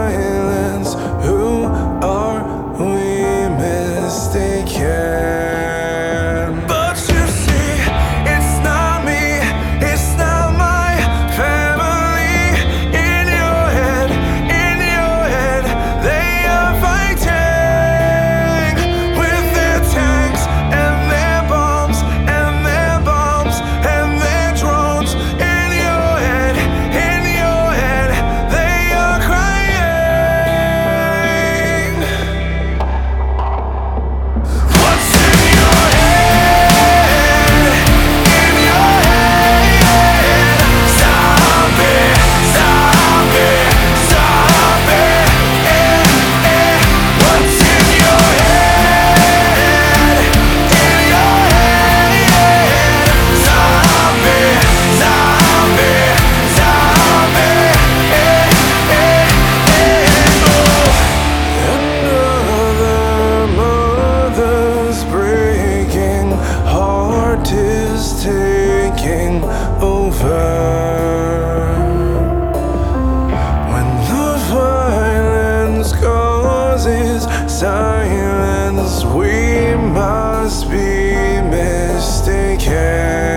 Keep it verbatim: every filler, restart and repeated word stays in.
silence. Who are we mistaken? But you see, it's not me, it's not my family. In your head, in your head, they are fighting with their tanks and their bombs and their bombs and their drones. In your head, in your head, they are crying. What's in your head? In your head, zombie, zombie, zombie. Eh, eh. What's in your head? In your head, zombie, zombie, zombie. Eh, eh, eh. Oh. Another mother's breaking, heart is taking over. When the violence causes silence, we must be mistaken.